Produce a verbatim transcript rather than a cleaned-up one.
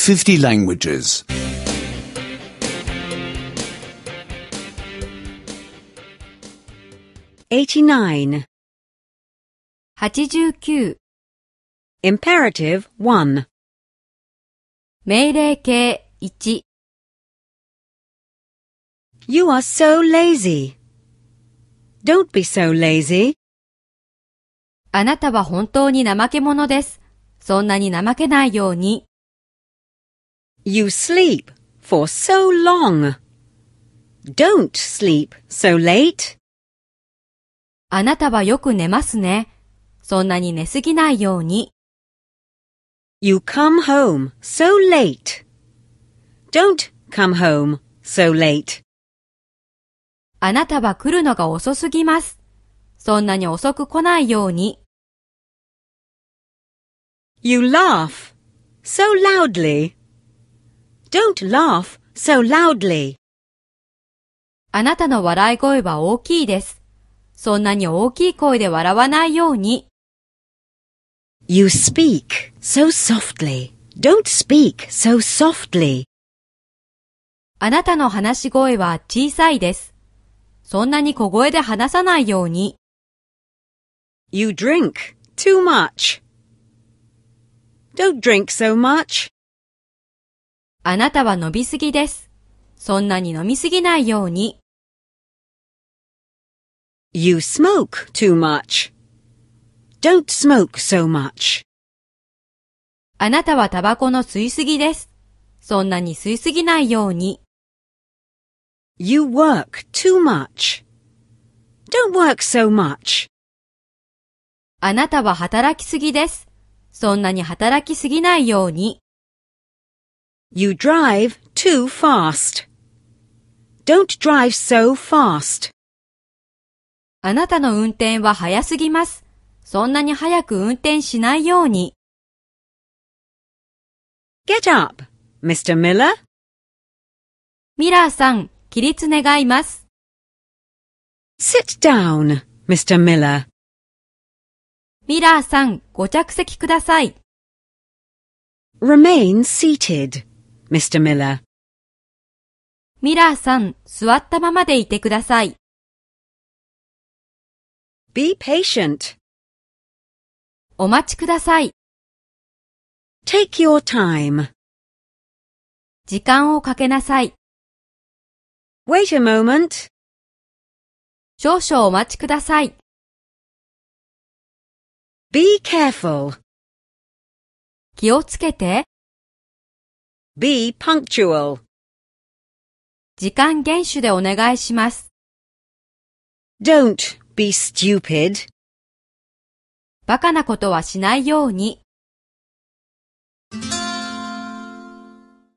fifty languages. eighty-nine. はちじゅうきゅう Imperative one. 命令形いち You are so lazy. Don't be so lazy. あなたは本当に怠け者です。そんなに怠けないように。 You sleep for so long. Don't sleep so late. あなたはよく寝ますね。そんなに寝すぎないように。 You come home so late. Don't come home so late. あなたは来るのが遅すぎます。そんなに遅く来ないように。 You laugh so loudly. Don't laugh so loudly. あなたの笑い声は大きいです。そんなに大きい声で笑わないように。 You speak so softly. Don't speak so softly. あなたの話し声は小さいです。そんなに小声で話さないように。 You drink too much. Don't drink so much. あなたは飲みすぎです。そんなに飲みすぎないように。 You smoke too much. Don't smoke so much. あなたはタバコの吸いすぎです。そんなに吸いすぎないように。 You work too much. Don't work so much. あなたは働きすぎです。そんなに働きすぎないように。 You drive too fast. Don't drive so fast. あなたの運転は早すぎます。そんなに早く運転しないように。 Get up, Mister Miller. ミラーさん、起立願います。 Sit down, Mister Miller. ミラーさん、ご着席ください。 Remain seated, Mister Miller. ミラーさん、座ったままでいてください。 Be patient. お待ちください。 Take your time. 時間をかけなさい。 Wait a moment. 少々お待ちください。 Be careful. 気をつけて。 Be punctual. 時間厳守でお願いします。 Don't be stupid. バカなことはしないように。